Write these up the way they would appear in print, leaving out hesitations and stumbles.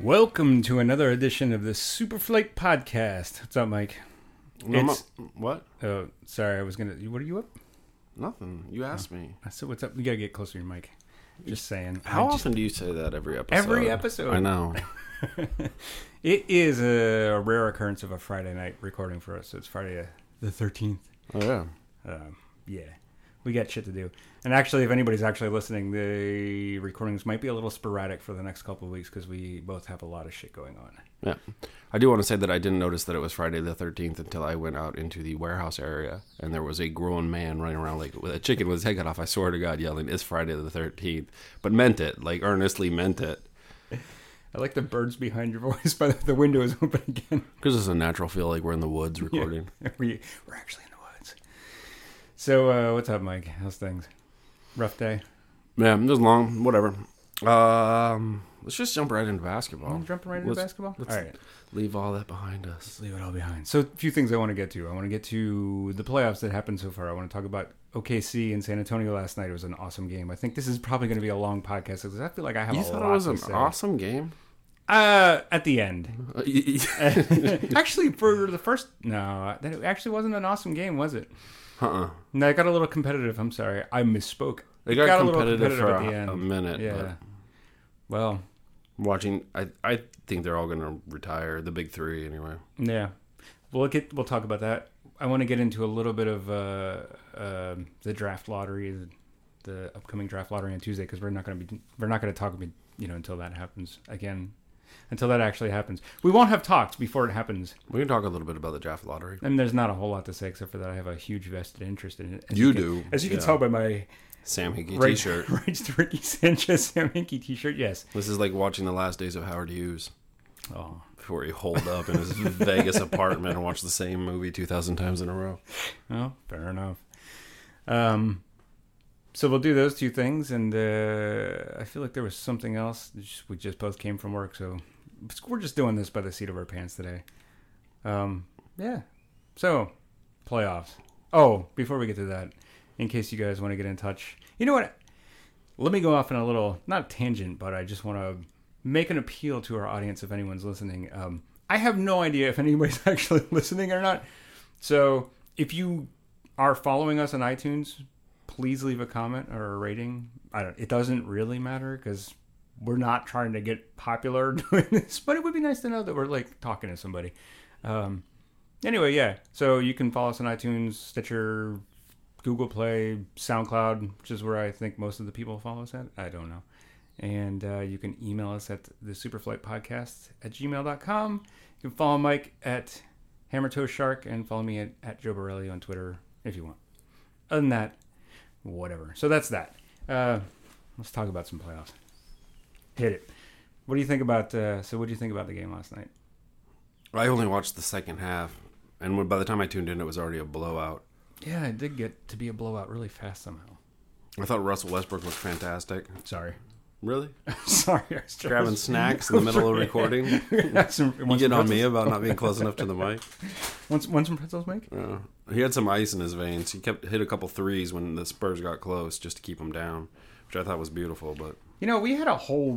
Welcome to another edition of the Superflight Podcast. What's up, Mike? What? Oh, sorry, I was gonna. What are you up? Nothing. You asked me. I said, "What's up?" You gotta get closer to your mic. Just saying. How often do you say that every episode? Every episode. I know. It is a rare occurrence of a Friday night recording for us. So it's Friday the 13th. Oh yeah. Yeah, we got shit to do. And actually, if anybody's actually listening, the recordings might be a little sporadic for the next couple of weeks because we both have a lot of shit going on. Yeah. I do want to say that I didn't notice that it was Friday the 13th until I went out into the warehouse area and there was a grown man running around like with a chicken with his head cut off. I swear to God, yelling, "It's Friday the 13th," but meant it, like earnestly meant it. I like the birds behind your voice, but the window is open again. Because it's a natural feel like we're in the woods recording. Yeah, we're actually in the woods. So, what's up, Mike? How's things? Rough day? Yeah, it was long. Whatever. Let's just jump right into basketball. Jumping right into basketball? Let's all right. Leave all that behind us. Let's leave it all behind. So, a few things I want to get to. I want to get to the playoffs that happened so far. I want to talk about OKC and San Antonio last night. It was an awesome game. I think this is probably going to be a long podcast because I feel like I have a lot to say. You thought it was an awesome game? At the end. Actually, for the first... No, that actually wasn't an awesome game, was it? No, it got a little competitive. I'm sorry. I misspoke. It got a competitive little competitive for at the end. a minute. Yeah. But well... Watching, I think they're all going to retire. The big three, anyway. Yeah, we'll talk about that. I want to get into a little bit of the draft lottery, the upcoming draft lottery on Tuesday, because we're not going to talk until that happens again. Until that actually happens, we won't have talked before it happens. We can talk a little bit about the draft lottery. And there's not a whole lot to say except for that I have a huge vested interest in it. As you can tell by my Sam Hinkie t-shirt. Right to Ricky Sanchez Sam Hinkie t-shirt, yes. This is like watching the last days of Howard Hughes. Oh. Before he holed up in his Vegas apartment and watched the same movie 2,000 times in a row. Oh, fair enough. So we'll do those two things, and I feel like there was something else. We just both came from work, so we're just doing this by the seat of our pants today. Yeah. So, playoffs. Oh, before we get to that, in case you guys want to get in touch. You know what? Let me go off on a little, not a tangent, but I just want to make an appeal to our audience if anyone's listening. I have no idea if anybody's actually listening or not. So if you are following us on iTunes, please leave a comment or a rating. It doesn't really matter because we're not trying to get popular doing this, but it would be nice to know that we're like talking to somebody. Anyway, yeah. So you can follow us on iTunes, Stitcher, Google Play, SoundCloud, which is where I think most of the people follow us at. I don't know. And you can email us at the superflightpodcast@gmail.com. You can follow Mike at HammerToeShark and follow me at Joe Borelli on Twitter if you want. Other than that, whatever. So that's that. Let's talk about some playoffs. Hit it. What do you think about? So what do you think about the game last night? I only watched the second half, and by the time I tuned in, it was already a blowout. Yeah, it did get to be a blowout really fast somehow. I thought Russell Westbrook looked fantastic. Sorry. Really? Sorry. I was grabbing snacks in the middle of recording. You get on me about not being close enough to the mic. Want some pretzels, Mike? He had some ice in his veins. He hit a couple threes when the Spurs got close just to keep him down, which I thought was beautiful. But we had a whole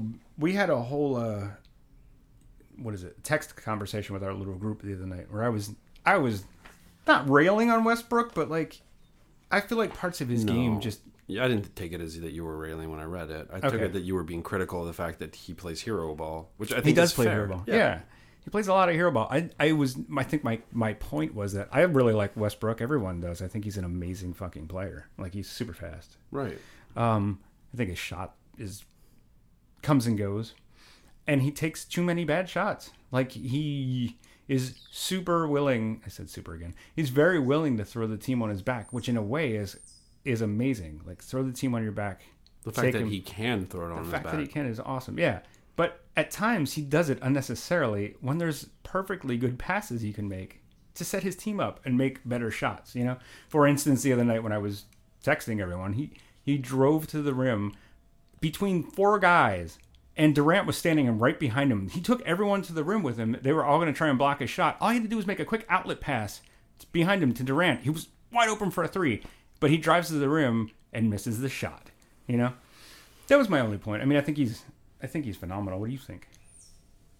text conversation with our little group the other night where I was not railing on Westbrook, but like I feel like parts of his game just. Yeah, I didn't take it as that you were railing when I read it. I took it that you were being critical of the fact that he plays hero ball, which I think he does is play fair. Hero ball. Yeah, he plays a lot of hero ball. I think my point was that I really like Westbrook. Everyone does. I think he's an amazing fucking player. Like he's super fast. Right. I think his shot comes and goes, and he takes too many bad shots. Like he is super willing. I said super again. He's very willing to throw the team on his back, which in a way is amazing. Like throw the team on your back. The fact that he can throw it on his back. The fact that he can is awesome. Yeah. But at times he does it unnecessarily when there's perfectly good passes he can make to set his team up and make better shots, For instance, the other night when I was texting everyone, he drove to the rim between four guys and Durant was standing right behind him. He took everyone to the rim with him. They were all going to try and block his shot. All he had to do was make a quick outlet pass behind him to Durant. He was wide open for a three. But he drives to the rim and misses the shot. That was my only point. I mean, I think he's phenomenal. What do you think?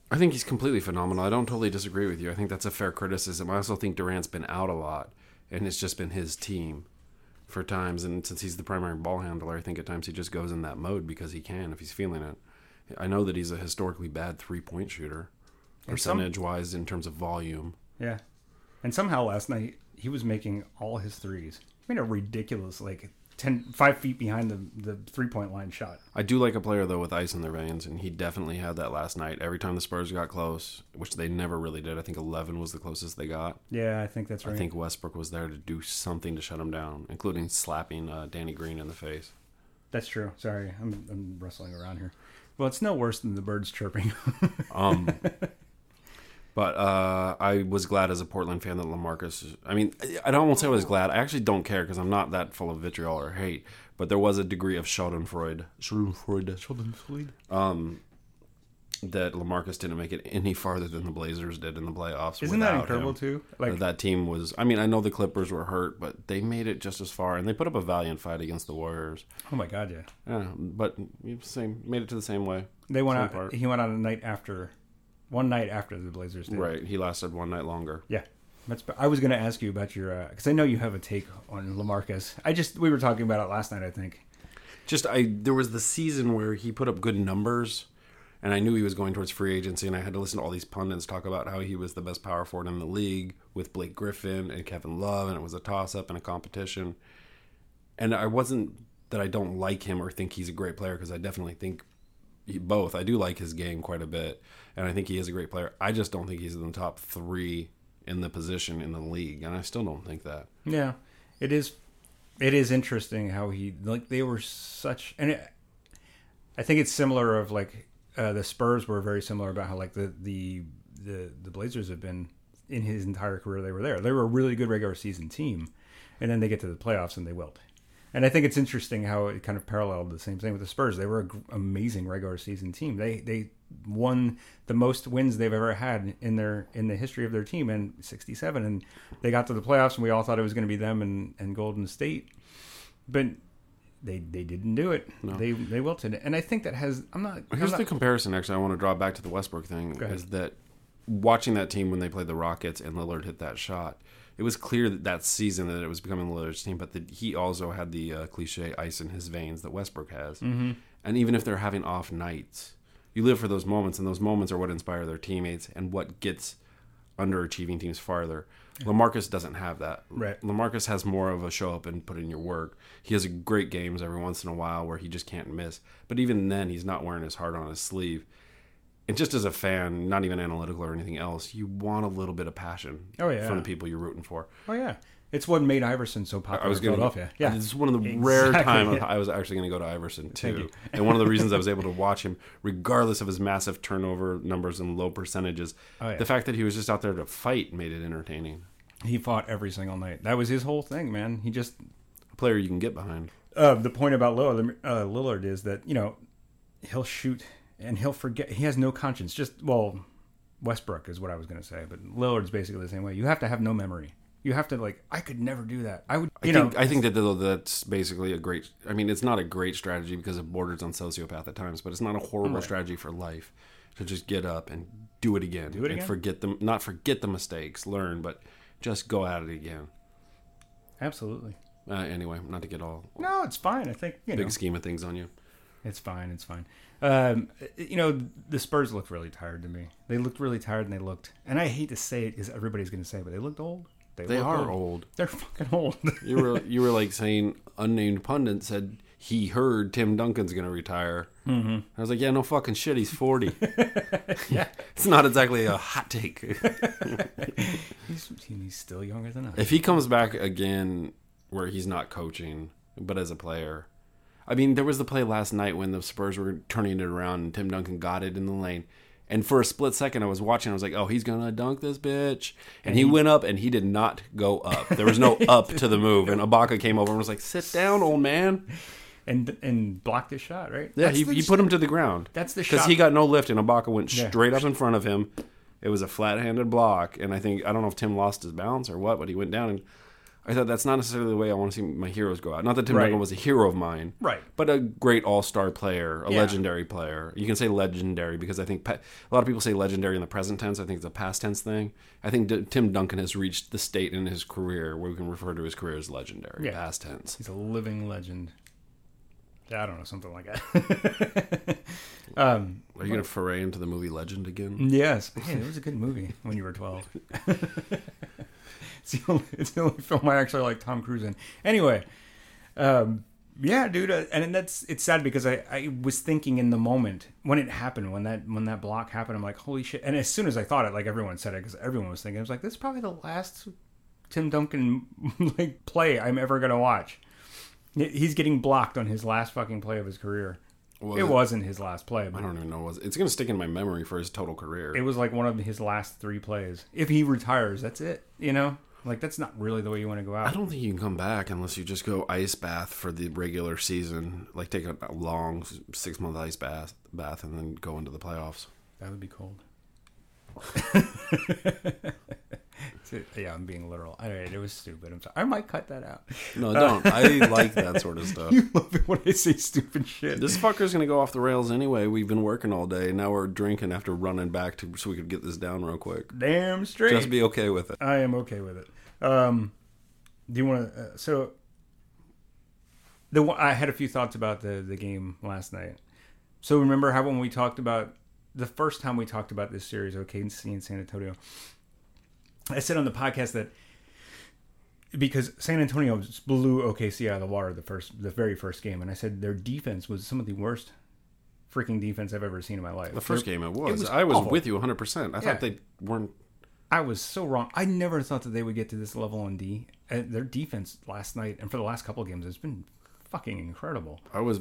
I think he's completely phenomenal. I don't totally disagree with you. I think that's a fair criticism. I also think Durant's been out a lot, and it's just been his team for times. And since he's the primary ball handler, I think at times he just goes in that mode because he can, if he's feeling it. I know that he's a historically bad three-point shooter, percentage-wise in terms of volume. Yeah. And somehow last night, he was making all his threes. He made a ridiculous, 5 feet behind the three-point line shot. I do like a player, though, with ice in their veins, and he definitely had that last night. Every time the Spurs got close, which they never really did. I think 11 was the closest they got. Yeah, I think that's right. I think Westbrook was there to do something to shut him down, including slapping Danny Green in the face. That's true. Sorry, I'm rustling around here. Well, it's no worse than the birds chirping. But I was glad as a Portland fan that LaMarcus... I mean, I won't say I was glad. I actually don't care because I'm not that full of vitriol or hate. But there was a degree of Schadenfreude. That LaMarcus didn't make it any farther than the Blazers did in the playoffs. Isn't that incredible, too? That team was... I mean, I know the Clippers were hurt, but they made it just as far. And they put up a valiant fight against the Warriors. Oh, my God, yeah. Yeah, but made it to the same way. He went out one night after the Blazers did. Right, he lasted one night longer. Yeah. I was going to ask you about your... Because I know you have a take on LaMarcus. We were talking about it last night, I think. There was the season where he put up good numbers, and I knew he was going towards free agency, and I had to listen to all these pundits talk about how he was the best power forward in the league with Blake Griffin and Kevin Love, and it was a toss-up and a competition. And I wasn't that I don't like him or think he's a great player, because I definitely think both. I do like his game quite a bit, and I think he is a great player. I just don't think he's in the top 3 in the position in the league, and I still don't think that. Yeah, it is interesting how they were such... And I think it's similar of the Spurs were very similar about how the Blazers have been in his entire career. They were there. They were a really good regular season team, and then they get to the playoffs and they wilt. And I think it's interesting how it kind of paralleled the same thing with the Spurs. They were an amazing regular season team. They won the most wins they've ever had in the history of their team in 67, and they got to the playoffs and we all thought it was going to be them and Golden State, but they didn't do it. No. They wilted, and I think that has. Here's the comparison. Actually, I want to draw back to the Westbrook thing. Is that watching that team when they played the Rockets and Lillard hit that shot? It was clear that season that it was becoming Lillard's team, but he also had the cliche ice in his veins that Westbrook has. Mm-hmm. And even if they're having off nights, you live for those moments, and those moments are what inspire their teammates and what gets underachieving teams farther. Yeah. LaMarcus doesn't have that. Right. LaMarcus has more of a show up and put in your work. He has great games every once in a while where he just can't miss. But even then, he's not wearing his heart on his sleeve. And just as a fan, not even analytical or anything else, you want a little bit of passion from the people you're rooting for. Oh, yeah. It's what made Iverson so popular in Philadelphia. Yeah. This is one of the rare times I was actually going to go to Iverson, too. And one of the reasons I was able to watch him, regardless of his massive turnover numbers and low percentages, the fact that he was just out there to fight made it entertaining. He fought every single night. That was his whole thing, man. He just... A player you can get behind. The point about Lillard is that, he'll shoot... And he'll forget. He has no conscience. Westbrook is what I was going to say, but Lillard's basically the same way. You have to have no memory. You have to I could never do that. I think that that's basically a great. I mean, it's not a great strategy because it borders on sociopath at times, but it's not a horrible strategy for life to just get up and do it again. Not forget the mistakes, learn, but just go at it again. Absolutely. Anyway, not to get all. No, it's fine. I think big scheme of things on you. It's fine. The Spurs looked really tired to me. They looked really tired, and I hate to say it because everybody's going to say it, but they looked old. They are old. They're fucking old. You were like saying unnamed pundit said he heard Tim Duncan's going to retire. Mm-hmm. I was like, yeah, no fucking shit. He's 40. Yeah, it's not exactly a hot take. he's still younger than us. If he comes back again, where he's not coaching but as a player. I mean, there was the play last night when the Spurs were turning it around and Tim Duncan got it in the lane. And for a split second, I was watching. I was like, oh, he's going to dunk this bitch. And he went up, and he did not go up. There was no up to the move. And Ibaka came over and was like, sit down, old man. And blocked his shot, right? Yeah, he put him to the ground. That's the shot. Because he got no lift, and Ibaka went straight up in front of him. It was a flat-handed block. And I don't know if Tim lost his balance or what, but he went down. And I thought that's not necessarily the way I want to see my heroes go out. Not that Tim Right. Duncan was a hero of mine, Right. but a great all-star player, a Yeah. legendary player. You can say legendary because I think a lot of people say legendary in the present tense. I think it's a past tense thing. I think Tim Duncan has reached the state in his career where we can refer to his career as legendary, Yeah. past tense. He's a living legend. I don't know, something like that. Are you going to foray into the movie Legend again? Yes. Hey, it was a good movie when you were 12. It's the only film I actually like Tom Cruise in. Anyway, yeah, dude, and it's sad because I was thinking in the moment when it happened, when that block happened, I'm like, holy shit. And as soon as I thought it, like everyone said it, because everyone was thinking, I was like, this is probably the last Tim Duncan like play I'm ever going to watch. He's getting blocked on his last fucking play of his career. It wasn't his last play. But I don't even know. It's going to stick in my memory for his total career. it was like one of his last 3 plays. If he retires, that's it. You know? Like, that's not really the way you want to go out. I don't think you can come back unless you just go ice bath for the regular season. Like, take a long 6-month ice bath and then go into the playoffs. That would be cold. Yeah, I'm being literal. All right, it was stupid. I'm sorry. I might cut that out. No, don't. I like that sort of stuff. You love it when I say stupid shit. This fucker's going to go off the rails anyway. We've been working all day. Now we're drinking after running back so we could get this down real quick. Damn straight. Just be okay with it. I am okay with it. Do you want to... so, I had a few thoughts about the game last night. So remember how when we talked about... The first time we talked about this series, OKC and San Antonio, I said on the podcast that because San Antonio blew OKC out of the water the very first game, and I said their defense was some of the worst freaking defense I've ever seen in my life. The first game it was. was I was awful. with you 100%. I thought they weren't... I was so wrong. I never thought that they would get to this level on D. Their defense last night and for the last couple of games has been fucking incredible.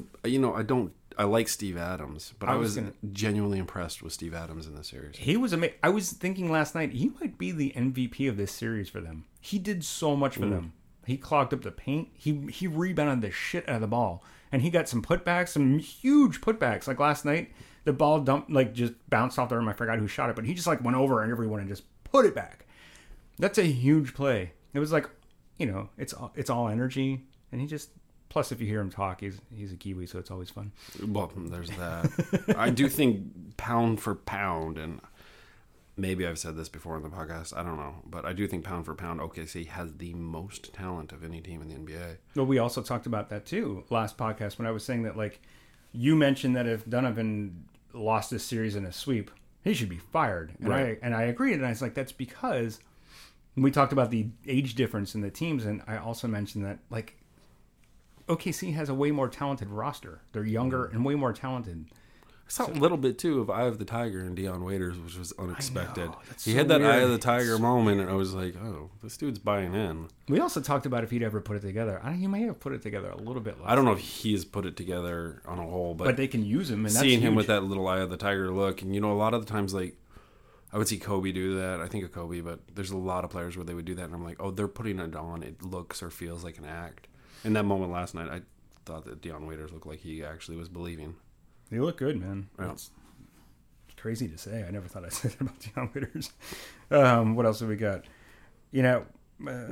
I like Steve Adams, but I was gonna- genuinely impressed with Steve Adams in this series. He was amazing. I was thinking last night he might be the MVP of this series for them. He did so much for them. He clogged up the paint. He rebounded the shit out of the ball, and he got some putbacks, some huge putbacks. Like last night, the ball just bounced off the rim. I forgot who shot it, but he just went over and everyone and just put it back. That's a huge play. It was like, it's all energy, and he just. Plus, if you hear him talk, he's a Kiwi, so it's always fun. Well, there's that. I do think pound for pound, and maybe I've said this before on the podcast, I don't know, but I do think pound for pound, OKC has the most talent of any team in the NBA. Well, we also talked about that too last podcast when I was saying that, like, you mentioned that if Donovan lost this series in a sweep, he should be fired. And Right. I agreed, and I was like, that's because we talked about the age difference in the teams, and I also mentioned that, like, OKC has a way more talented roster. They're younger and way more talented. I saw a little bit, too, of Eye of the Tiger and Deion Waiters, which was unexpected. That's He so had that weird. Eye of the Tiger moment, and I was like, oh, this dude's buying in. We also talked about if he'd ever put it together. He may have put it together a little bit less. I don't know if he's put it together on a whole, but they can use him, and that's seeing him huge. with that little Eye of the Tiger look, and a lot of the times, like, I would see Kobe do that. I think of Kobe, but there's a lot of players where they would do that, and I'm like, oh, they're putting it on. It looks or feels like an act. In that moment last night, I thought that Deion Waiters looked like he actually was believing. They look good, man. Yeah. It's crazy to say. I never thought I'd say that about Deion Waiters. What else have we got? I don't know.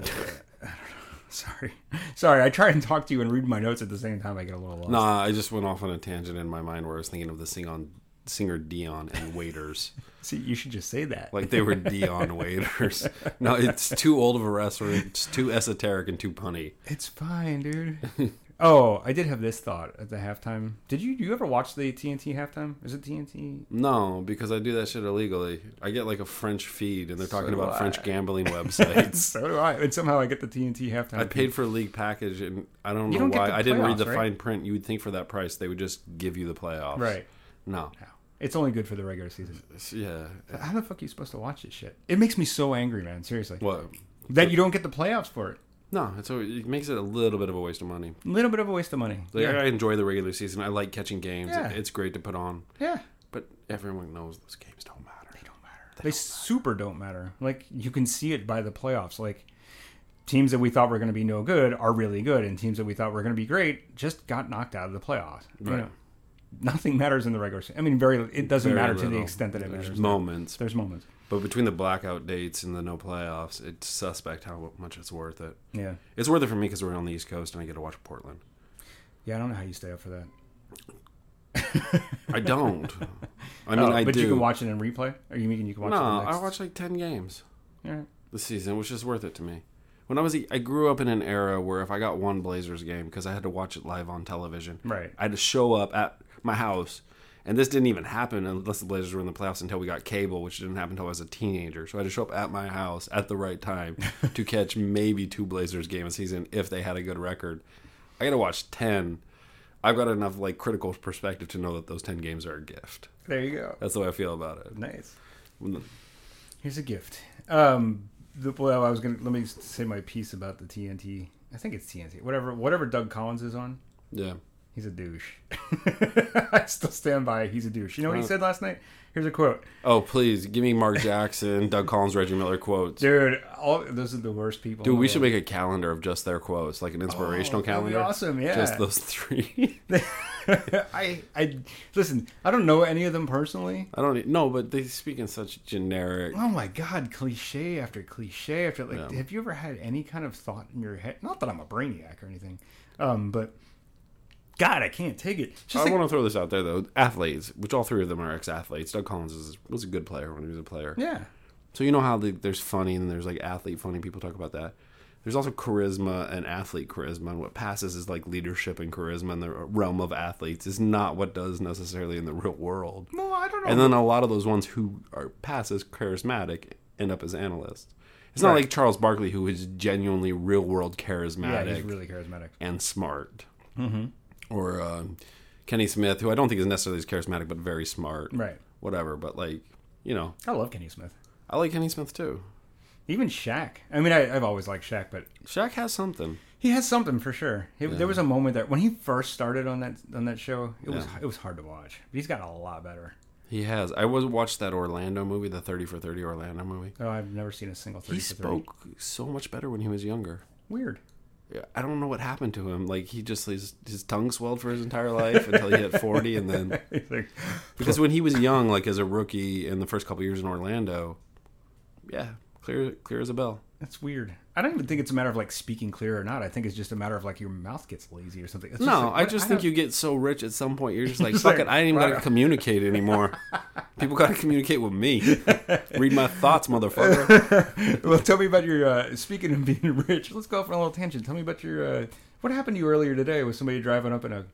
Sorry. I try and talk to you and read my notes at the same time. I get a little lost. Nah, I just went off on a tangent in my mind where I was thinking of the singer Deion and Waiters. See, you should just say that. Like they were Deion Waiters. No, it's too old of a wrestler. It's too esoteric and too punny. It's fine, dude. Oh, I did have this thought at the halftime. Do you ever watch the TNT halftime? Is it TNT? No, because I do that shit illegally. I get like a French feed, and they're talking So do about I. French gambling websites. So do I. And somehow I get the TNT halftime. I paid for a league package, and I don't You know don't get why. the I didn't read playoffs, the right? fine print. You would think for that price they would just give you the playoffs. Right. No. No. It's only good for the regular season. Yeah. How the fuck are you supposed to watch this shit? It makes me so angry, man. Seriously. What? That you don't get the playoffs for it. No, it makes it a little bit of a waste of money. A little bit of a waste of money. Like, Yeah. I enjoy the regular season. I like catching games. Yeah. It's great to put on. Yeah. But everyone knows those games don't matter. They don't matter. They super don't matter. Like, you can see it by the playoffs. Like, teams that we thought were going to be no good are really good, and teams that we thought were going to be great just got knocked out of the playoffs. You Right. know? nothing matters in the regular season. I mean, it doesn't Very matter to the little. extent that it There's matters. moments. There's moments. But between the blackout dates and the no playoffs, it's suspect how much it's worth it. Yeah. It's worth it for me because we're on the East Coast and I get to watch Portland. Yeah, I don't know how you stay up for that. I don't. I mean, I but do. you can watch it in replay? Or you mean you can watch No, it the next... I watched like 10 games Yeah. this season, which is worth it to me. When I grew up in an era where if I got one Blazers game, because I had to watch it live on television, Right. I had to show up at my house. And this didn't even happen unless the Blazers were in the playoffs until we got cable, which didn't happen until I was a teenager. So I had to show up at my house at the right time to catch maybe 2 Blazers games a season if they had a good record. I got to watch 10. I've got enough like critical perspective to know that those 10 games are a gift. There you go. That's the way I feel about it. Nice. When Here's a gift. Let me say my piece about the TNT. I think it's TNT. Whatever Doug Collins is on. Yeah. He's a douche. I still stand by. He's a douche. You know what he said last night? Here's a quote. Oh, please give me Mark Jackson, Doug Collins, Reggie Miller quotes. Dude, those are the worst people. Dude, we should make a calendar of just their quotes, like an inspirational calendar. That'd be awesome. Yeah, Just those 3. I listen. I don't know any of them personally. I don't know, but they speak in such generic. Oh my god, cliche after cliche after like. Yeah. Have you ever had any kind of thought in your head? Not that I'm a brainiac or anything, but God, I can't take it. I want to throw this out there though. Athletes, which all 3 of them are ex-athletes. Doug Collins was a good player when he was a player. Yeah. So you know how there's funny and there's like athlete funny. People talk about that. There's also charisma and athlete charisma, and what passes is like leadership and charisma in the realm of athletes is not what does necessarily in the real world. Well, I don't know. And then a lot of those ones who are pass as charismatic end up as analysts. It's not like Charles Barkley, who is genuinely real world charismatic. Yeah, he's really charismatic And smart. Mm-hmm. Or Kenny Smith, who I don't think is necessarily as charismatic, but very smart. Right. Whatever, but like, you know. I love Kenny Smith. I like Kenny Smith too. Even Shaq. I mean, I've always liked Shaq, but Shaq has something. he has something for sure. There was a moment that when he first started on that show, it was hard to watch. But he's gotten a lot better. He has. I watched that Orlando movie, the 30 for 30 Orlando movie. Oh, I've never seen a single 30 He for 30. spoke so much better when he was younger. Weird. Yeah, I don't know what happened to him. Like, his tongue swelled for his entire life until he hit 40, and then... Because when he was young, like as a rookie in the first couple years in Orlando, yeah, clear as a bell. That's weird. I don't even think it's a matter of like speaking clear or not. I think it's just a matter of like your mouth gets lazy or something. It's No, I think you get so rich at some point, you're just like, fuck it, I ain't even got to communicate anymore. People got to communicate with me. Read my thoughts, motherfucker. Well, tell me about your, speaking of being rich, let's go off on a little tangent. Tell me about your, what happened to you earlier today with somebody driving up in a,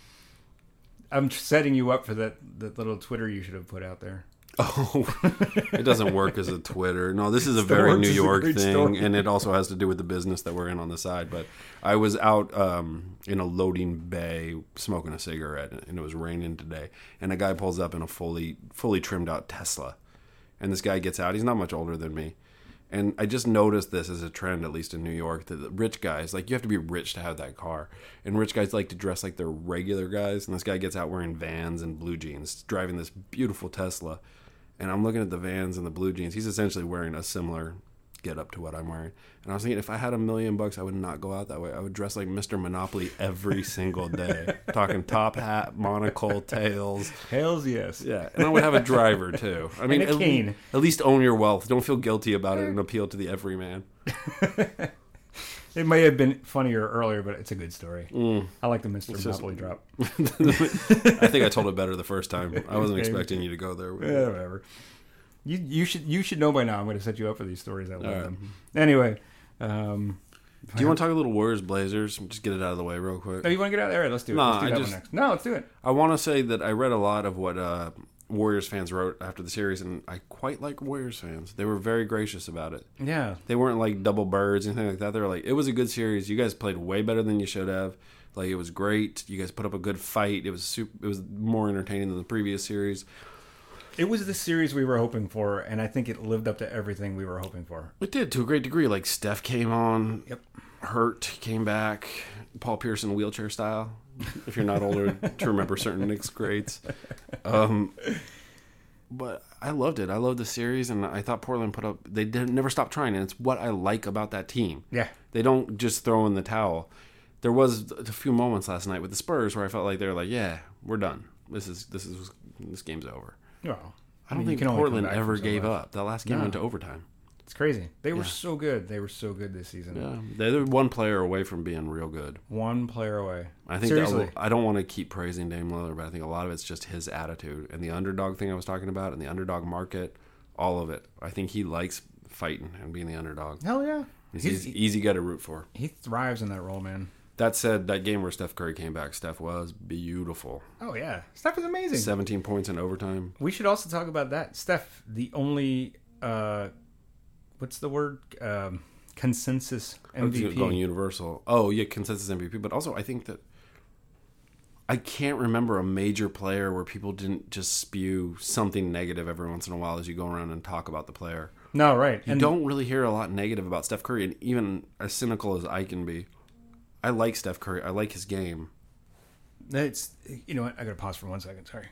I'm setting you up for that little Twitter you should have put out there. Oh, it doesn't work as a Twitter. No, this is a very New York thing, story. and it also has to do with the business that we're in on the side. But I was out in a loading bay smoking a cigarette, and it was raining today. And a guy pulls up in a fully trimmed out Tesla, and this guy gets out. He's not much older than me, and I just noticed this as a trend, at least in New York, that the rich guys, like, you have to be rich to have that car, and rich guys like to dress like they're regular guys. And this guy gets out wearing Vans and blue jeans, driving this beautiful Tesla. And I'm looking at the Vans and the blue jeans. He's essentially wearing a similar get up to what I'm wearing. And I was thinking, if I had $1 million, I would not go out that way. I would dress like Mr. Monopoly every single day. Talking top hat, monocle, tails. Hells yes. Yeah. And I would have a driver, too. I mean, and a cane. At least own your wealth. Don't feel guilty about it and appeal to the everyman. It may have been funnier earlier, but it's a good story. I like the Mr. Monopoly drop. I think I told it better the first time. I wasn't expecting you to go there. Yeah, whatever. You should know by now. I'm going to set you up for these stories. I love them. Anyway, do you want to talk a little Warriors Blazers? Just get it out of the way real quick. Oh, you want to get out there? Let's do it. No, Let's do that one next. No, let's do it. I want to say that I read a lot of what Warriors fans wrote after the series, and I quite like Warriors fans. They were very gracious about it. Yeah. They weren't like double birds, anything like that. They were like, it was a good series. You guys played way better than you should have. Like, it was great. You guys put up a good fight. It was more entertaining than the previous series. It was the series we were hoping for, and I think it lived up to everything we were hoping for. It did, to a great degree. Like, Steph came on. Yep. Hurt came back. Paul Pierce in wheelchair style. If you're not older to remember certain Knicks greats. But I loved it. I loved the series, and I thought Portland they never stopped trying, and it's what I like about that team. Yeah. They don't just throw in the towel. There was a few moments last night with the Spurs where I felt like they were like, yeah, we're done. this game's over. Well, I don't you think can only come Portland back ever from so gave much. up. That last game No. went to overtime. It's crazy. They were Yeah. so good. They were so good this season. Yeah, they're one player away from being real good. One player away. I think Seriously. I don't want to keep praising Dame Lillard, but I think a lot of it's just his attitude and the underdog thing I was talking about and the underdog market, all of it. I think he likes fighting and being the underdog. Hell yeah. He's easy guy to root for. He thrives in that role, man. That said, that game where Steph Curry came back, Steph was beautiful. Oh, yeah. Steph is amazing. 17 points in overtime. We should also talk about that. Steph, the only, what's the word? Consensus MVP. Going universal. Oh, yeah, consensus MVP. But also, I think that I can't remember a major player where people didn't just spew something negative every once in a while as you go around and talk about the player. No, right. You don't really hear a lot negative about Steph Curry, and even as cynical as I can be, I like Steph Curry. I like his game. It's, you know what? I got to pause for 1 second. Sorry.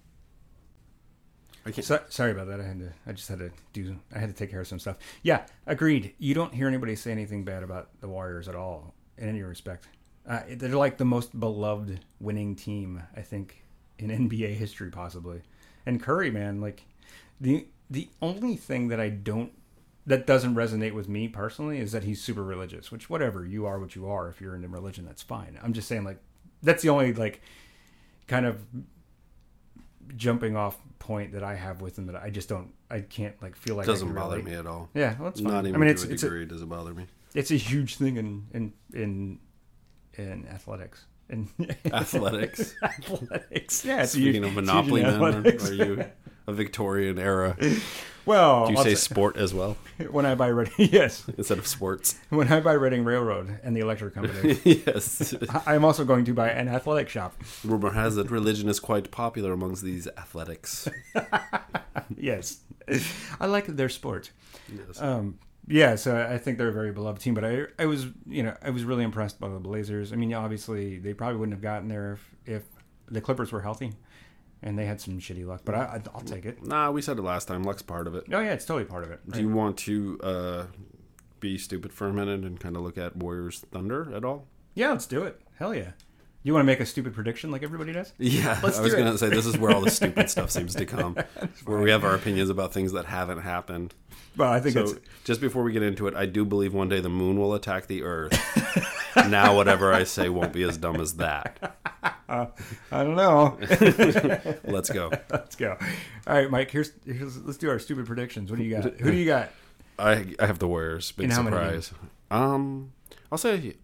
I can't. Sorry about that. I had to take care of some stuff. Yeah, agreed. You don't hear anybody say anything bad about the Warriors at all in any respect. They're like the most beloved winning team, I think, in NBA history, possibly. And Curry, man, like the only thing that doesn't resonate with me personally is that he's super religious. Which, whatever, you are what you are. If you're into religion, that's fine. I'm just saying, like, that's the only like kind of jumping off point that I have with him that I can't like feel like It doesn't I can bother relate. me at all. Yeah, well, that's fine. Not even I mean, to a degree does it bother me. it's a huge thing in athletics. In Athletics. athletics. Yeah, it's Speaking a of huge, Monopoly, huge in then, athletics. are you a Victorian era? Do Well, you I'll say say- sport as well when I buy Reading, yes, instead of sports? when I buy Reading Railroad and the electric company, Yes. I am also going to buy an athletic shop. Rumor has it religion is quite popular amongst these athletics. Yes, I like their sport. Yes. Yeah, so I think they're a very beloved team. But I was really impressed by the Blazers. I mean, obviously they probably wouldn't have gotten there if the Clippers were healthy, and they had some shitty luck. But I'll take it. Nah, we said it last time. Luck's part of it. Oh yeah, it's totally part of it. Do you want to be stupid for a minute and kind of look at Warriors Thunder at all? Yeah, let's do it. Hell yeah. You want to make a stupid prediction like everybody does? Yeah, Let's I was do it. going to say this is where all the stupid stuff seems to come, where we have our opinions about things that haven't happened. Well, I think So just before we get into it, I do believe one day the moon will attack the Earth. Now whatever I say won't be as dumb as that. I don't know. Let's go. Let's go. All right, Mike. Here's let's do our stupid predictions. What do you got? Who do you got? I have the Warriors. Big In how many surprise. I'll say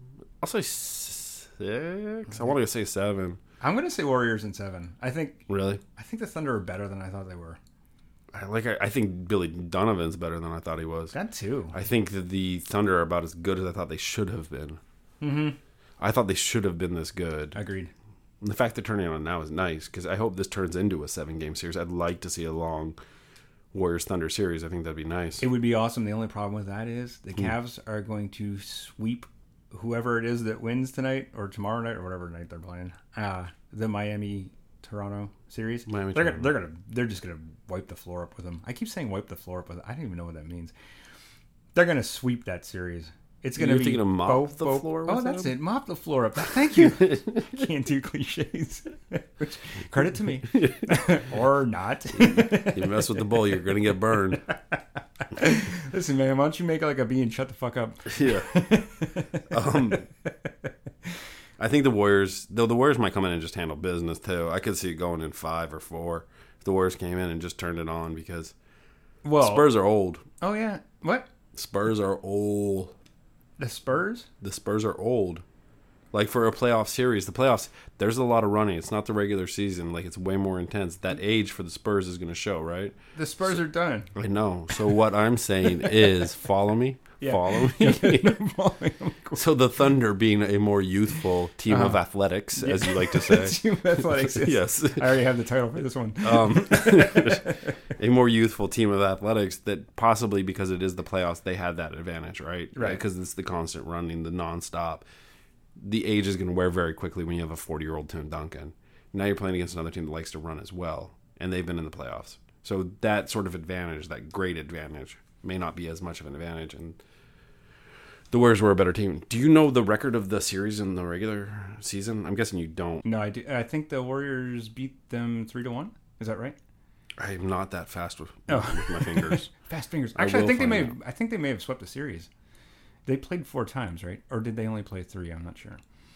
6. I want to say 7. I'm gonna say Warriors in 7. I think Really? the Thunder are better than I thought they were. I think Billy Donovan's better than I thought he was. That too. I think that the Thunder are about as good as I thought they should have been. Mm-hmm. I thought they should have been this good. Agreed. And the fact they're turning on now is nice because I hope this turns into a 7-game series. I'd like to see a long Warriors Thunder series. I think that'd be nice. It would be awesome. The only problem with that is the Cavs are going to sweep whoever it is that wins tonight or tomorrow night or whatever night they're playing. The Miami Toronto series. They're just gonna wipe the floor up with them. I keep saying wipe the floor up with. I don't even know what that means. They're gonna sweep that series. It's gonna You're be thinking of mop the floor with Oh, that's them? it. Mop the floor up. Thank you. Can't do cliches. Which, credit to me, or not. You mess with the bull, you're going to get burned. Listen, man. Why don't you make like a bee and shut the fuck up? Yeah. I think the Warriors, though the Warriors might come in and just handle business too. I could see it going in 5 or 4 if the Warriors came in and just turned it on because Well, Spurs are old. Oh yeah. What? Spurs are old. The Spurs? The Spurs are old. Like for a playoff series, the playoffs, there's a lot of running. It's not the regular season. Like it's way more intense. That age for the Spurs is going to show, right? The Spurs are done. I know. So what I'm saying is, follow me. Yeah. Follow me. So the Thunder being a more youthful team of athletics, as you like to say. Team Athletics. Yes. I already have the title for this one. A more youthful team of athletics that possibly because it is the playoffs, they have that advantage, right? Right. Because it's the constant running, the nonstop. The age is going to wear very quickly when you have a 40-year-old Tim Duncan. Now you're playing against another team that likes to run as well, and they've been in the playoffs. So that sort of advantage, that great advantage, may not be as much of an advantage. And The Warriors were a better team. Do you know the record of the series in the regular season? I'm guessing you don't. No, I do. I think the Warriors beat them 3-1. Is that right? I'm not that fast with Oh. with my fingers. Fast fingers. I Actually, I will think they may. find I think they may have swept the series. They played 4 times, right? Or did they only play 3? I'm not sure.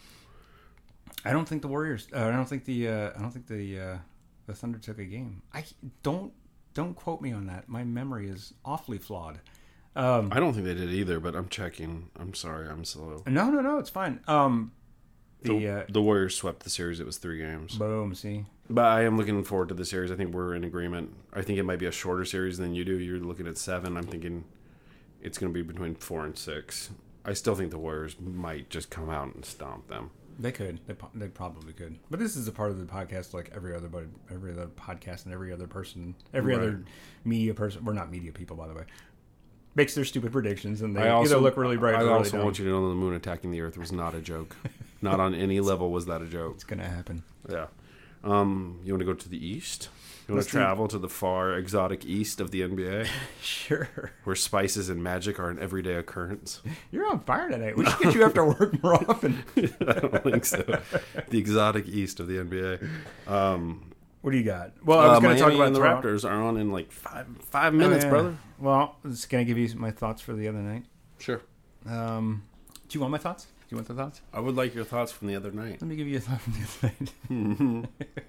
I don't think the Warriors. I don't think the. I don't think the Thunder took a game. I don't quote me on that. My memory is awfully flawed. I don't think they did either, but I'm checking. I'm sorry, I'm slow. No, it's fine. The Warriors swept the series. It was 3 games. Boom. See, But I am looking forward to the series. I think we're in agreement. I think it might be a shorter series than you do. You're looking at 7. I'm thinking it's going to be between 4 and 6. I still think the Warriors might just come out and stomp them. they could. They probably could. But this is a part of the podcast, like every other podcast and every other person, every Right. other media person. We're not media people, by the way. Makes their stupid predictions, and they I also either look really bright. I or really also dumb. want you to know the moon attacking the Earth was not a joke. Not on any level was that a joke. It's gonna happen. Yeah. You want to go to the East? You want Let's to do- travel to the far exotic East of the NBA, Sure. where spices and magic are an everyday occurrence? You're on fire tonight. We should get you after work more often. I don't think so. The exotic East of the NBA. What do you got? Well, I was going to talk about the Toronto. Raptors are on in like five minutes, Oh, yeah. brother. Well, I was going to give you my thoughts for the other night. Sure. Do you want my thoughts? Do you want the thoughts? I would like your thoughts from the other night. Let me give you a thought from the other night.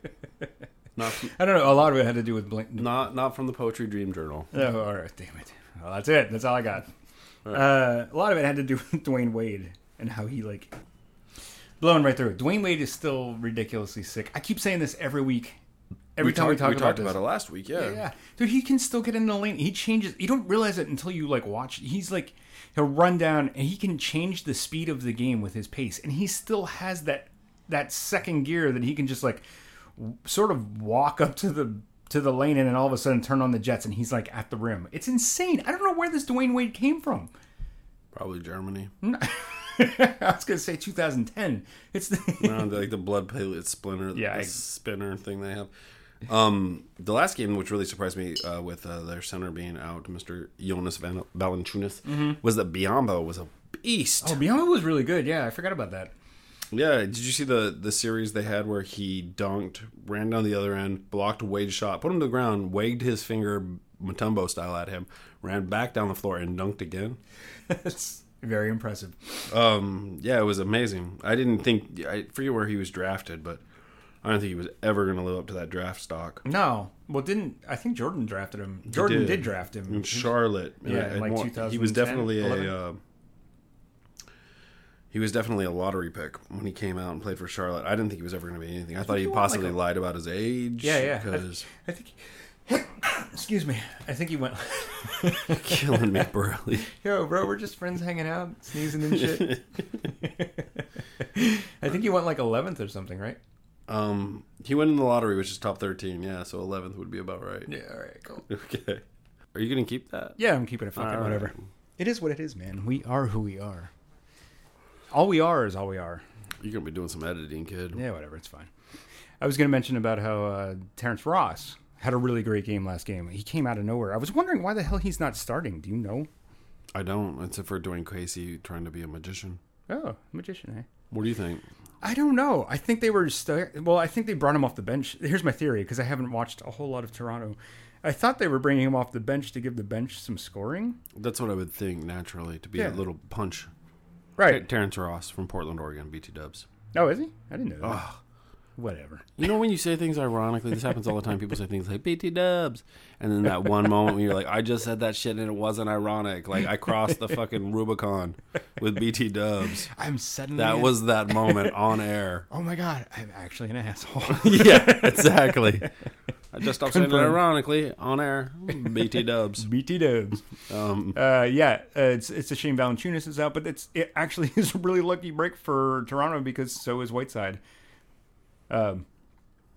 Not from, I don't know. A lot of it had to do with Blink. not from the Poetry Dream Journal. Oh, all right. Damn it. Well, that's it. That's all I got. All A lot of it had to do with Dwayne Wade and how he, like, blowing right through it. Dwayne Wade is still ridiculously sick. I keep saying this every week. Every time we talk talked about about it last week. Yeah. Dude, he can still get in the lane. He changes. You don't realize it until you, like, watch. He's, like, he'll run down, and he can change the speed of the game with his pace. And he still has that second gear that he can just, like, sort of walk up to the lane and then all of a sudden turn on the jets, and he's, like, at the rim. It's insane. I don't know where this Dwayne Wade came from. Probably Germany. I was going to say 2010. It's Like the blood platelet splinter, Yeah, the spinner thing they have. The last game, which really surprised me with their center being out, Mr. Jonas Valanciunas, was that Biyombo was a beast. Oh, Biombo was really good. Yeah, I forgot about that. Yeah, did you see the series they had where he dunked, ran down the other end, blocked Wade's shot, put him to the ground, wagged his finger Mutombo style at him, ran back down the floor and dunked again? That's very impressive. Yeah, it was amazing. I forget where he was drafted, but I don't think he was ever going to live up to that draft stock. No. Well, I think Jordan drafted him. Jordan did draft him. In Charlotte. Yeah, in like 2010, he was definitely 11? he was definitely a lottery pick when he came out and played for Charlotte. I didn't think he was ever going to be anything. I thought he possibly lied about his age. Yeah. Because I think... Excuse me. I think he went... killing me, Burley. Yo, bro, we're just friends hanging out, sneezing and shit. I think he went like 11th or something, right? He went in the lottery, which is top 13. Yeah, so 11th would be about right. Yeah, all right, cool. Okay. Are you going to keep that? Yeah, I'm keeping it fucking All whatever. right. It is what it is, man. We are who we are. All we are is all we are. You're going to be doing some editing, kid. Yeah, whatever. It's fine. I was going to mention about how Terrence Ross had a really great game last game. He came out of nowhere. I was wondering why the hell he's not starting. Do you know? I don't, except for Dwayne Casey trying to be a magician. Oh, magician, eh? What do you think? I don't know. I think they were well, I think they brought him off the bench. Here's my theory, because I haven't watched a whole lot of Toronto. I thought they were bringing him off the bench to give the bench some scoring. That's what I would think, naturally, to be a little punch. Right. Terrence Ross from Portland, Oregon, BT Dubs. Oh, is he? I didn't know that. Ugh. Whatever. You know when you say things ironically, this happens all the time. People say things like BT Dubs, and then that one moment when you're like, I just said that shit and it wasn't ironic. Like I crossed the fucking Rubicon with BT Dubs. I'm suddenly... That was that moment on air. Oh my God, I'm actually an asshole. Yeah, exactly. I just stopped saying it Confirmed. ironically on air. BT Dubs. BT Dubs. It's a shame Valanciunas is out, but it actually is a really lucky break for Toronto because so is Whiteside.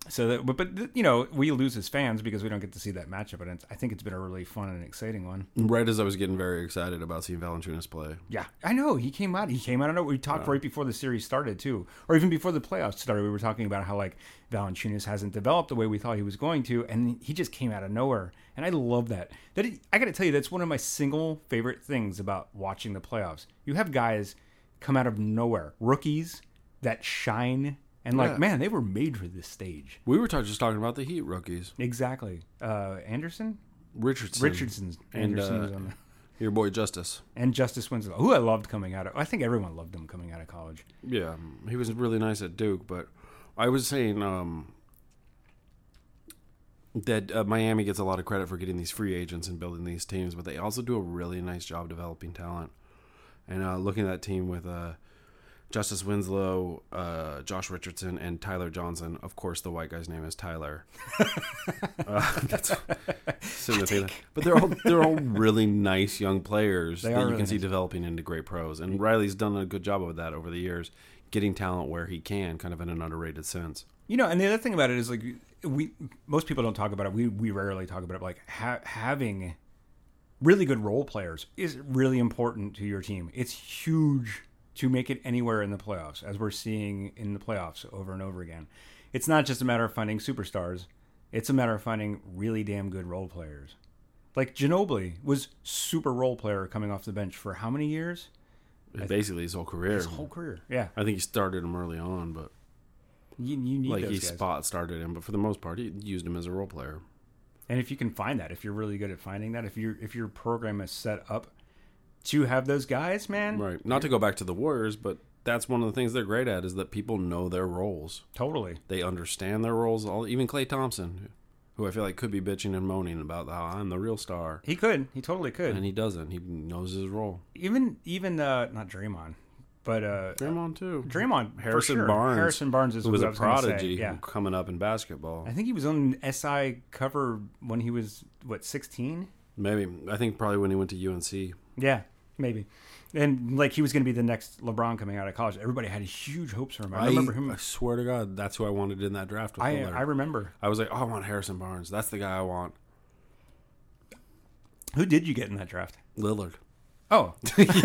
So that, but you know, we lose as fans because we don't get to see that matchup. And I think it's been a really fun and exciting one. Right as I was getting very excited about seeing Valanciunas play. Yeah, I know. He came out. I know. We talked right before the series started too, or even before the playoffs started. We were talking about how like Valanciunas hasn't developed the way we thought he was going to, and he just came out of nowhere. And I love that. I got to tell you, that's one of my single favorite things about watching the playoffs. You have guys come out of nowhere, rookies that shine. And like, man, they were made for this stage. We were just talking about the Heat rookies. Exactly. Richardson and was on there. Your boy Justice. And Justice Winslow, who I loved coming out of. I think everyone loved him coming out of college. Yeah, he was really nice at Duke. But I was saying that Miami gets a lot of credit for getting these free agents and building these teams, but they also do a really nice job developing talent. And looking at that team with Justice Winslow, Josh Richardson, and Tyler Johnson. Of course, the white guy's name is Tyler. But they're all really nice young players that you can see developing into great pros. And Riley's done a good job of that over the years, getting talent where he can, kind of in an underrated sense. You know, and the other thing about it is like most people don't talk about it. We rarely talk about it. Like having really good role players is really important to your team. It's huge to make it anywhere in the playoffs, as we're seeing in the playoffs over and over again. It's not just a matter of finding superstars. It's a matter of finding really damn good role players. Like Ginobili was super role player coming off the bench for how many years? Basically his whole career. His whole career, yeah. I think he started him early on, but you need like those he guys. spot started him, but for the most part, he used him as a role player. And if you can find that, if you're really good at finding that, if your program is set up to have those guys, man. Right. Not to go back to the Warriors, but that's one of the things they're great at is that people know their roles. Totally. They understand their roles. Even Klay Thompson, who I feel like could be bitching and moaning about how I'm the real star. He could. He totally could. And he doesn't. He knows his role. Even not Draymond, but Draymond too. Draymond. Harrison Barnes. Harrison Barnes who was a prodigy coming up in basketball. I think he was on SI cover when he was 16? Maybe. I think probably when he went to UNC. Yeah. Maybe. And like he was going to be the next LeBron coming out of college. Everybody had huge hopes for him. I remember him. I swear to God, that's who I wanted in that draft. With I remember. I was like, I want Harrison Barnes. That's the guy I want. Who did you get in that draft? Lillard. Oh.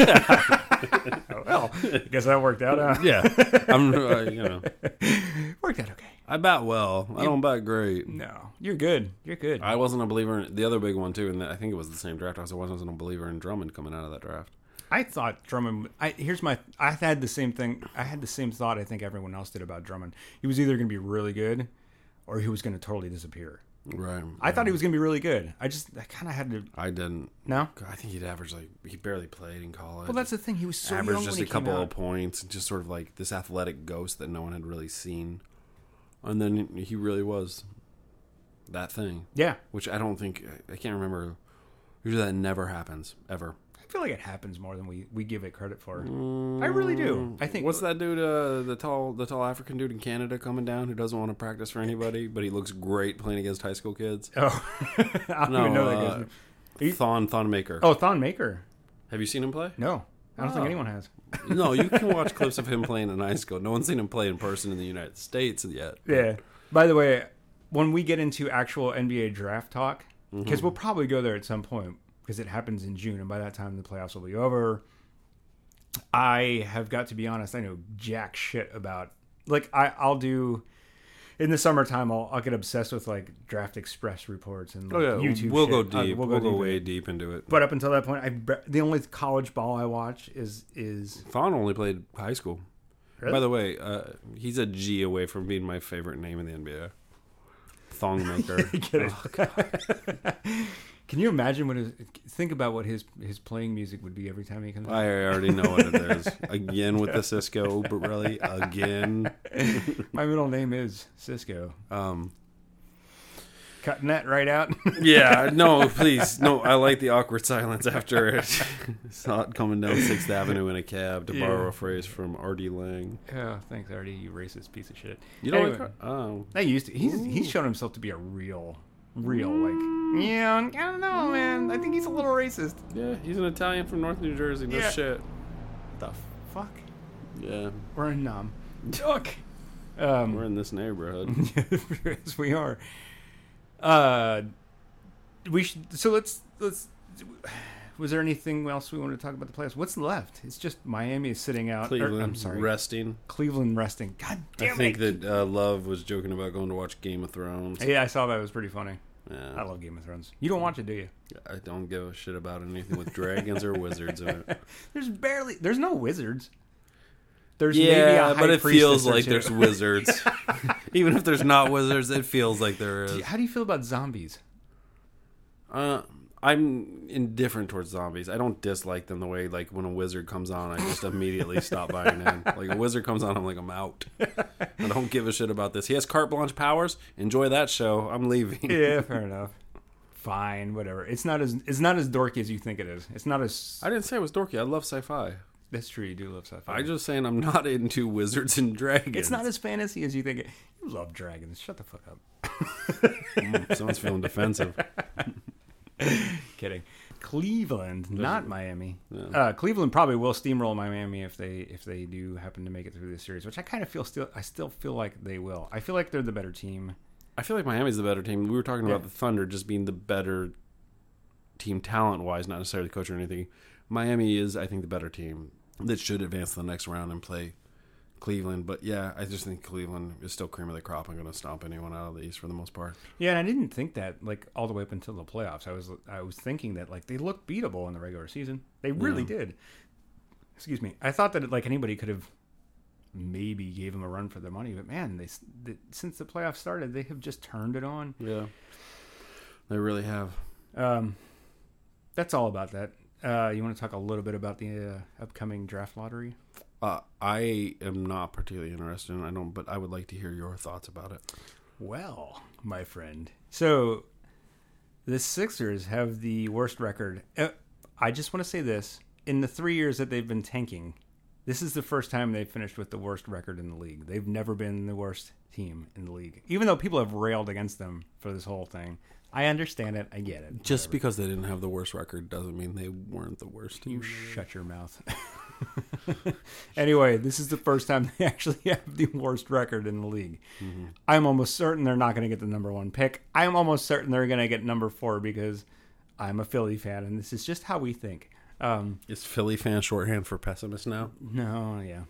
Well, I guess that worked out. Yeah. I'm, Worked out okay. I bat well. I don't bat great. No. You're good. You're good. I wasn't a believer in the other big one, too, and I think it was the same draft. I wasn't a believer in Drummond coming out of that draft. I thought Drummond. I had the same thing. I had the same thought. I think everyone else did about Drummond. He was either going to be really good, or he was going to totally disappear. Right. I thought he was going to be really good. I kind of had to. I didn't. No. I think he'd average he barely played in college. Well, that's the thing. He was so averaged young just when a he came couple out. of points, just sort of like this athletic ghost that no one had really seen, and then he really was that thing. Yeah. Which I don't think I can't remember. Usually that never happens ever. I feel like it happens more than we give it credit for. I really do. I think. What's that dude? The tall African dude in Canada coming down who doesn't want to practice for anybody, but he looks great playing against high school kids. Oh, I don't even know that guy's name. Thon Maker. Oh, Thon Maker. Have you seen him play? No, I don't think anyone has. No, you can watch clips of him playing in high school. No one's seen him play in person in the United States yet. Yeah. By the way, when we get into actual NBA draft talk, because we'll probably go there at some point, because it happens in June, and by that time the playoffs will be over. I have got to be honest, I know jack shit about, like, I'll do, in the summertime, I'll get obsessed with, like, Draft Express reports and like, YouTube We'll shit. go deep. We'll go way into it. deep into it. But up until that point, the only college ball I watch is Thon only played high school. Really? By the way, he's a G away from being my favorite name in the NBA. Thong Maker. Can you imagine think about what his playing music would be every time he comes out? I already know what it is. Again with the Cisco, but really, again. My middle name is Cisco. Cutting that right out? Yeah, no, please. No, I like the awkward silence after it. Saw it coming down 6th Avenue in a cab, to borrow a phrase from Artie Lang. Oh, thanks, Artie, you racist piece of shit. You know anyway, what? Oh. He's shown himself to be a real, like, yeah, I don't know, man. I think he's a little racist. Yeah, he's an Italian from North New Jersey. No shit. The fuck? Yeah. We're in Look. We're in this neighborhood. Yes, we are. We should. So let's. Was there anything else we want to talk about the playoffs? What's left? It's just Miami is sitting out. Cleveland resting. Cleveland resting. God damn it! I think that Love was joking about going to watch Game of Thrones. Yeah, I saw that. It was pretty funny. Yeah. I love Game of Thrones. You don't watch it, do you? I don't give a shit about anything with dragons or wizards in it. There's no wizards. There's maybe Yeah, a high but it priestess feels or like two. there's wizards. Even if there's not wizards, it feels like there is. How do you feel about zombies? I'm indifferent towards zombies. I don't dislike them the way, like, when a wizard comes on, I just immediately stop buying in. Like, a wizard comes on, I'm like, I'm out. I don't give a shit about this. He has carte blanche powers. Enjoy that show. I'm leaving. Yeah, fair enough. Fine, whatever. It's not as dorky as you think it is. It's not as. I didn't say it was dorky. I love sci-fi. That's true. You do love sci-fi. I'm just saying I'm not into wizards and dragons. It's not as fantasy as you think. You love dragons. Shut the fuck up. Someone's feeling defensive. Kidding. Cleveland, not Miami. Yeah. Cleveland probably will steamroll Miami if they do happen to make it through this series, which I kind of still feel like they will. I feel like they're the better team. I feel like Miami's the better team. We were talking about the Thunder just being the better team talent-wise, not necessarily the coach or anything. Miami is, I think, the better team that should advance to the next round and play Cleveland. But yeah, I just think Cleveland is still cream of the crop and going to stomp anyone out of the East for the most part. Yeah, and I didn't think that like all the way up until the playoffs. I was thinking that like they looked beatable in the regular season. They really did. Excuse me. I thought that like anybody could have maybe gave them a run for their money, but man, they since the playoffs started, they have just turned it on. Yeah, they really have. That's all about that. You want to talk a little bit about the upcoming draft lottery? I am not particularly interested in it, but I would like to hear your thoughts about it. Well, my friend. So, the Sixers have the worst record. I just want to say this. In the 3 years that they've been tanking, this is the first time they've finished with the worst record in the league. They've never been the worst team in the league. Even though people have railed against them for this whole thing. I understand it. I get it. Just because they didn't have the worst record doesn't mean they weren't the worst team. You shut your mouth. Anyway, this is the first time they actually have the worst record in the league. Mm-hmm. I'm almost certain they're not going to get the number 1 pick. I'm almost certain they're going to get number 4 because I'm a Philly fan, and this is just how we think. Is Philly fan shorthand for pessimist now? No, yeah.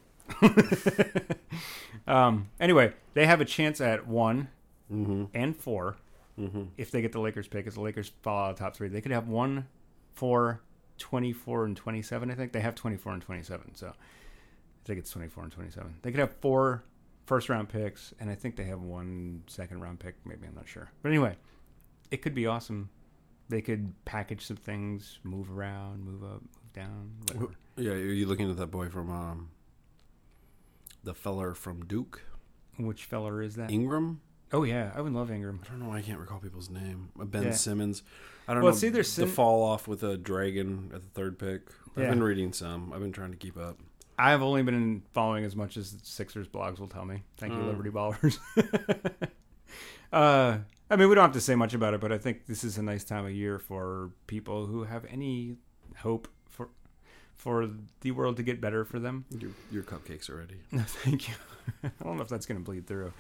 Anyway, they have a chance at 1 and 4 if they get the Lakers pick. If the Lakers fall out of the top 3, they could have 1, 4, 24, and 27. I think they have 24 and 27. So I think it's 24 and 27. They could have 4 first-round picks, and I think they have 1 second-round pick. Maybe, I'm not sure. But anyway, it could be awesome. They could package some things, move around, move up, move down, whatever. Yeah, are you looking at that boy from the feller from Duke? Which feller is that? Ingram? Oh, yeah. I would love Ingram. I don't know why I can't recall people's name. Ben Simmons. I don't Well, know. it's either the fall off with a dragon at the 3rd pick. I've Yeah. been reading some. I've been trying to keep up. I've only been following as much as Sixers blogs will tell me. Thank you, Liberty Ballers. I mean, we don't have to say much about it, but I think this is a nice time of year for people who have any hope for the world to get better for them. Your cupcakes are ready. No, thank you. I don't know if that's going to bleed through.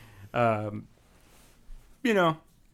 You know,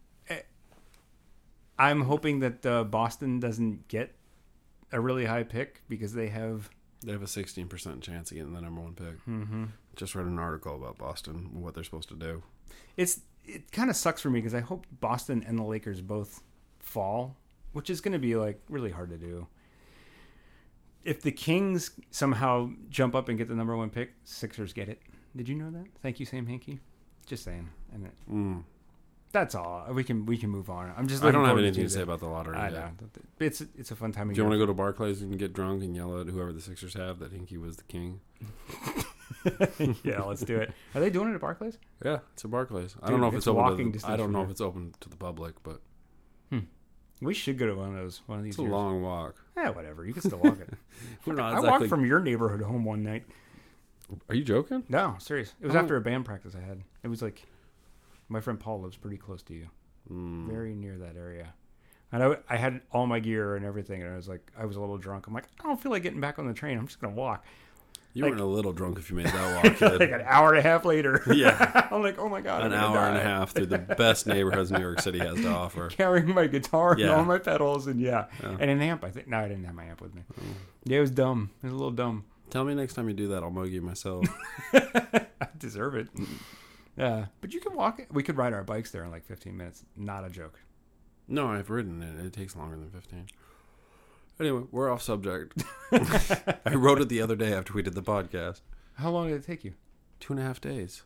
I'm hoping that Boston doesn't get a really high pick because they have a 16% chance of getting the number 1 pick. Mm-hmm. Just read an article about Boston, what they're supposed to do. It kind of sucks for me because I hope Boston and the Lakers both fall, which is going to be like really hard to do. If the Kings somehow jump up and get the number 1 pick, Sixers get it. Did you know that? Thank you, Sam Hinkie. Just saying. And that's all. We can move on. I'm just. I don't have anything to say about the lottery. I know. It's a fun time of year. Do you want to go to Barclays and get drunk and yell at whoever the Sixers have that Hinkie was the king? Yeah, let's do it. Are they doing it at Barclays? Yeah, it's at Barclays. Dude, I don't know if it's open. I don't know here. if it's open to the public, but we should go to one of these. It's a long walk. Yeah, whatever. You can still walk it. I walked from your neighborhood home one night. Are you joking? No, serious. It was after a band practice I had. It was like my friend Paul lives pretty close to you, very near that area. And I had all my gear and everything, and I was a little drunk. I'm like, I don't feel like getting back on the train. I'm just gonna walk. You like, weren't a little drunk if you made that walk, kid. like an hour and a half later. Yeah. I'm like, oh my God. An hour and a half through the best neighborhoods New York City has to offer. Carrying my guitar and Yeah. all my pedals and and an amp. I think. No, I didn't have my amp with me. Yeah, it was dumb. It was a little dumb. Tell me next time you do that, I'll mug you myself. I deserve it. Yeah, but you can walk it. We could ride our bikes there in like 15 minutes. Not a joke. No, I've ridden it. It takes longer than 15. Anyway, we're off subject. I wrote it the other day after we did the podcast. How long did it take you? 2.5 days.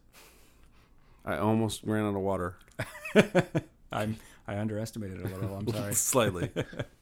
I almost ran out of water. I underestimated it a little. I'm sorry. Slightly.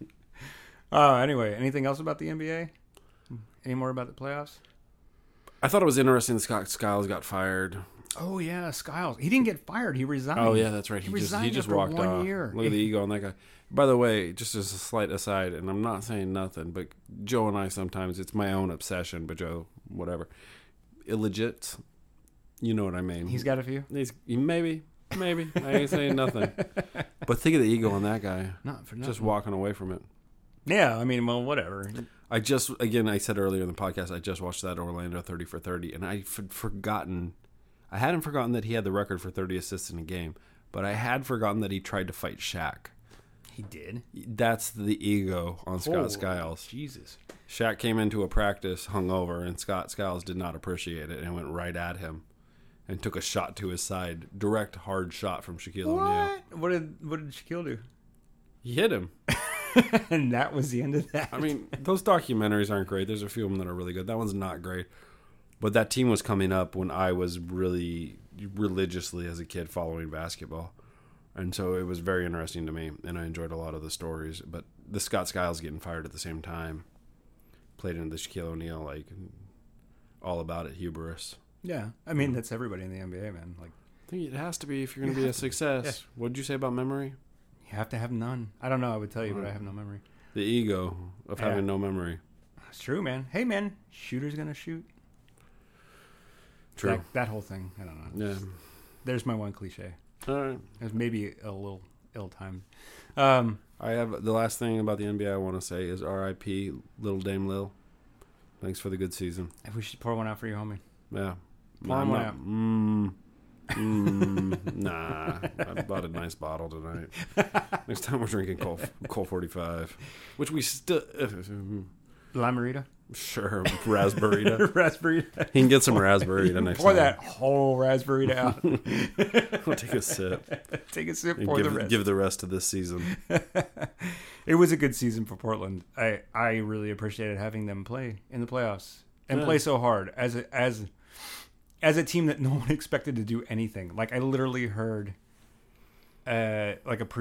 Anyway, anything else about the NBA? Any more about the playoffs? I thought it was interesting that Scott Skiles got fired. Oh yeah, Skiles. He didn't get fired. He resigned. Oh yeah, that's right. He resigned just after walked 1 off. year. Look at the ego on that guy. By the way, just as a slight aside, and I'm not saying nothing, but Joe and I sometimes, it's my own obsession, but Joe, whatever. Illegit. You know what I mean. He's got a few. Maybe. I ain't saying nothing. But think of the ego on that guy. Not for nothing. Just walking away from it. Yeah, I mean, well, whatever. I said earlier in the podcast, I just watched that Orlando 30 for 30, and I hadn't forgotten that he had the record for 30 assists in a game, but I had forgotten that he tried to fight Shaq. He did? That's the ego on Scott Skiles. Jesus. Shaq came into a practice hungover, and Scott Skiles did not appreciate it and went right at him and took a shot to his side. Direct, hard shot from Shaquille O'Neal. What did Shaquille do? He hit him. And that was the end of that. I mean, those documentaries aren't great. There's a few of them that are really good. That one's not great. But that team was coming up when I was really religiously as a kid following basketball. And so it was very interesting to me, and I enjoyed a lot of the stories. But the Scott Skiles getting fired at the same time played into the Shaquille O'Neal, like, all about it hubris. Yeah. I mean, that's everybody in the NBA, man. Like, I think it has to be if you're going to be a success. Yeah. What did you say about memory? You have to have none. I don't know. I would tell you, but I have no memory. The ego of having no memory. That's true, man. Hey, man, shooter's going to shoot. True. That whole thing. I don't know. Yeah. There's my one cliche. All right. It was maybe a little ill-timed. I have the last thing about the NBA I want to say is R.I.P. Little Dame Lil. Thanks for the good season. We should pour one out for you, homie. Yeah. Pour one out. Nah. I bought a nice bottle tonight. Next time we're drinking Colt 45, which we still... La Marita? Sure, raspberry. Raspberry. He can get some raspberry next pour time. that whole raspberry out. We'll take a sip. Take a sip. And Pour the rest. Give the rest of this season. It was a good season for Portland. I really appreciated having them play in the playoffs and play so hard as a team that no one expected to do anything. Like, I literally heard like a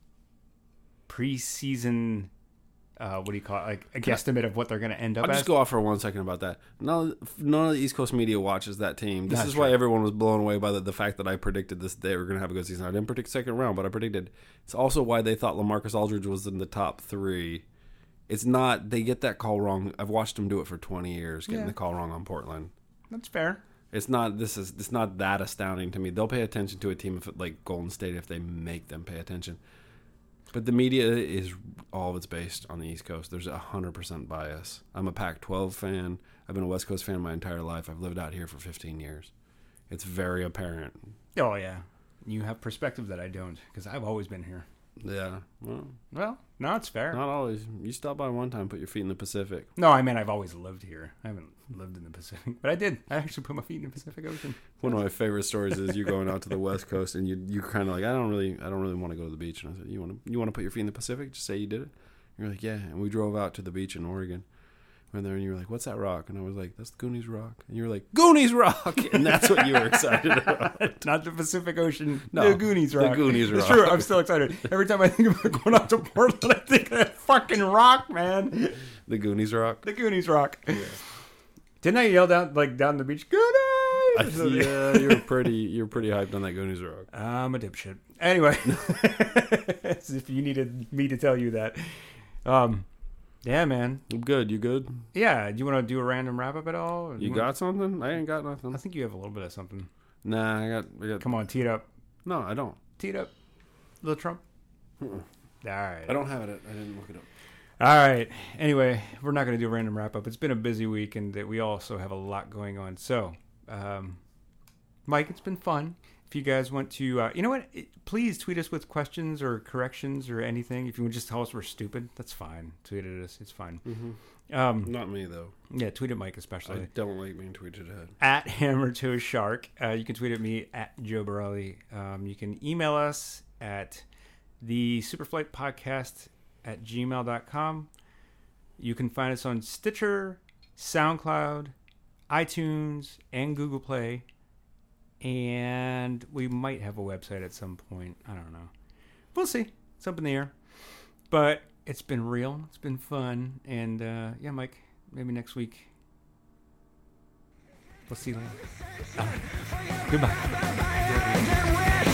preseason. What do you call it? Like a guesstimate of what they're going to end up I'll as. just go off for 1 second about that. None of the East Coast media watches that team. This That's is why right. everyone was blown away by the fact that I predicted they were going to have a good season. I didn't predict second round, but I predicted. It's also why they thought LaMarcus Aldridge was in the top 3. It's not. They get that call wrong. I've watched them do it for 20 years, getting the call wrong on Portland. That's fair. It's not. It's not that astounding to me. They'll pay attention to a team like Golden State if they make them pay attention. But the media is all of it's based on the East Coast. There's 100% bias. I'm a Pac-12 fan. I've been a West Coast fan my entire life. I've lived out here for 15 years. It's very apparent. Oh yeah, you have perspective that I don't because I've always been here. Yeah. Well, no, it's fair. Not always. You stopped by one time, put your feet in the Pacific. No, I mean I've always lived here. I haven't lived in the Pacific, but I did. I actually put my feet in the Pacific Ocean. One of my favorite stories is you going out to the West Coast and you kind of like I don't really want to go to the beach. And I said you want to put your feet in the Pacific? Just say you did it. You're like yeah. And we drove out to the beach in Oregon. Went there and you were like, what's that rock? And I was like, that's the Goonies Rock. And you were like, Goonies Rock! And that's what you were excited about. Not the Pacific Ocean, No, the Goonies Rock. The Goonies Rock. It's true, I'm still excited. Every time I think about going out to Portland, I think of that fucking rock, man. The Goonies Rock? The Goonies Rock. Yeah. Didn't I yell down the beach, Goonies? Yeah, you're pretty hyped on that Goonies Rock. I'm a dipshit. Anyway, as if you needed me to tell you that. Yeah, man. I'm good. You good? Yeah. Do you want to do a random wrap up at all? You got something? I ain't got nothing. I think you have a little bit of something. Nah, I got. Come on, tee it up. No, I don't. Tee it up. Little Trump. Mm-mm. All right. I don't have it. I didn't look it up. All right. Anyway, we're not going to do a random wrap up. It's been a busy week, and we also have a lot going on. So, Mike, it's been fun. If you guys want to, you know what? Please tweet us with questions or corrections or anything. If you would just tell us we're stupid, that's fine. Tweet at us. It's fine. Mm-hmm. Not me, though. Yeah, tweet at Mike especially. I don't like being tweeted at. At HammerToeShark. You can tweet at me at Joe Borelli. You can email us at the superflightpodcast@gmail.com. You can find us on Stitcher, SoundCloud, iTunes, and Google Play. And we might have a website at some point. I don't know. We'll see. It's up in the air. But it's been real. It's been fun. And yeah, Mike, maybe next week. We'll see you later. All right. Goodbye.